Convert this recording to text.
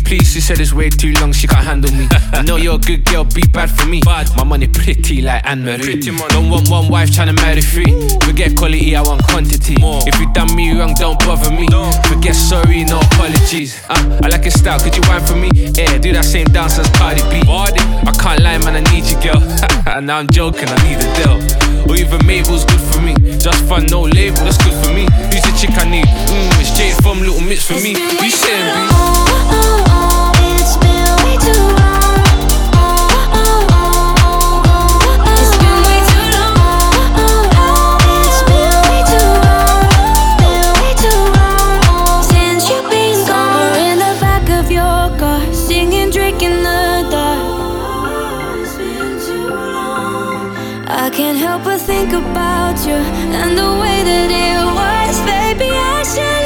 Please, she said it's way too long, she can't handle me. I know you're a good girl, be bad for me. My money pretty like Anne-Marie. Don't want one wife, tryna marry three. Forget quality, I want quantity. If you done me wrong, don't bother me. Forget sorry, no apologies. I like your style, could you whine for me? Yeah, do that same dance as Cardi B. I can't lie, man, I need you, girl. Now I'm joking, I need a deal. Or even Mabel's good for me. Just fun, no label, that's good for me. Who's the chick I need? It's Jade from Little Mix for me. You saying, B? It's been way too long. It's been way too long. It's been way too long. Been way too long since you've been gone. Somewhere in the back of your car, singing Drake in the dark. It's been too long. I can't help but think about you and the way that it was. Baby, I should